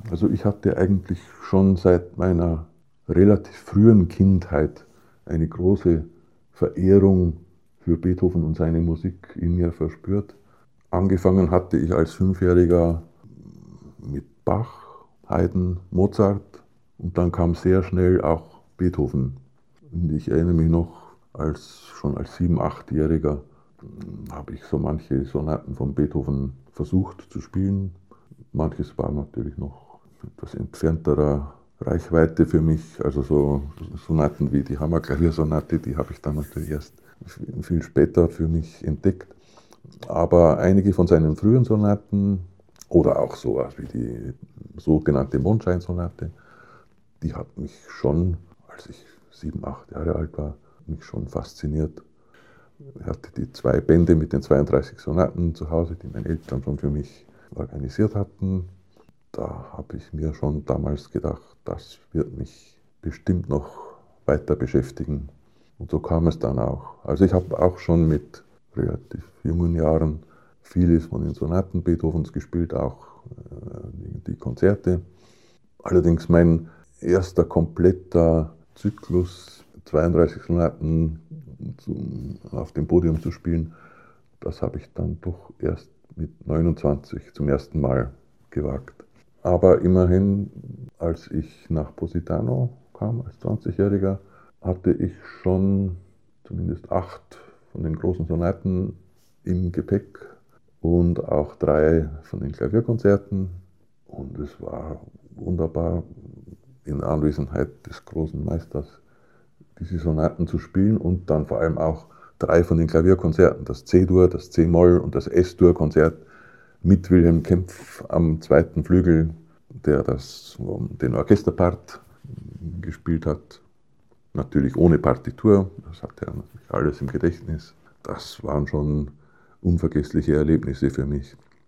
Also ich hatte eigentlich schon seit meiner relativ frühen Kindheit eine große Verehrung für Beethoven und seine Musik in mir verspürt. Angefangen hatte ich als Fünfjähriger mit Bach, Haydn, Mozart und dann kam sehr schnell auch Beethoven. Und ich erinnere mich noch, schon als 7-, 8-Jähriger habe ich so manche Sonaten von Beethoven versucht zu spielen. Manches war natürlich noch etwas entfernterer Reichweite für mich. Also so Sonaten wie die Hammerklaviersonate, die habe ich dann natürlich erst viel später für mich entdeckt. Aber einige von seinen frühen Sonaten oder auch sowas wie die sogenannte Mondscheinsonate, die hat mich schon, als ich 7, 8 Jahre alt war, mich schon fasziniert. Ich hatte die 2 Bände mit den 32 Sonaten zu Hause, die meine Eltern schon für mich organisiert hatten. Da habe ich mir schon damals gedacht, das wird mich bestimmt noch weiter beschäftigen. Und so kam es dann auch. Also ich habe auch schon mit relativ jungen Jahren vieles von den Sonaten Beethovens gespielt, auch die Konzerte. Allerdings mein erster kompletter Zyklus, 32 Sonaten auf dem Podium zu spielen, das habe ich dann doch erst mit 29 zum ersten Mal gewagt. Aber immerhin, als ich nach Positano kam, als 20-Jähriger, hatte ich schon zumindest 8 von den großen Sonaten im Gepäck und auch 3 von den Klavierkonzerten. Und es war wunderbar, in Anwesenheit des großen Meisters diese Sonaten zu spielen und dann vor allem auch 3 von den Klavierkonzerten, das C-Dur, das C-Moll und das S-Dur-Konzert mit Wilhelm Kempff am 2. Flügel, der den Orchesterpart gespielt hat. Natürlich ohne Partitur, das hat er natürlich alles im Gedächtnis. Das waren schon unvergessliche Erlebnisse für mich.